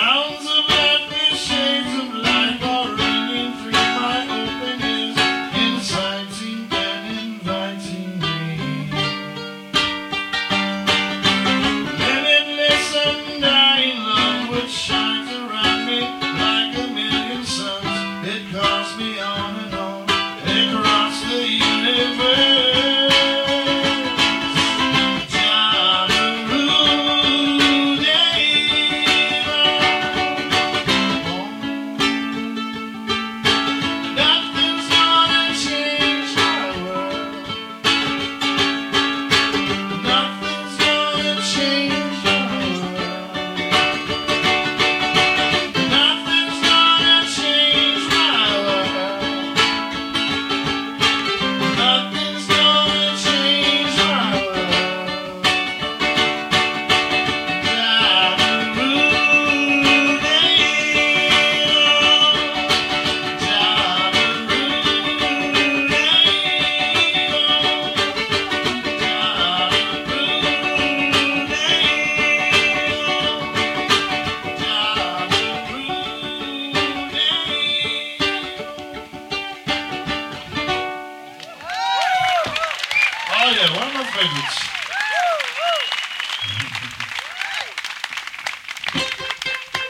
Sounds of laughter, shades of life are ringing through my open ears, inciting and inviting me. Limitless, undying love which shines around me like a million suns. It calls me on and on across the universe. Oh yeah, one of my favorites.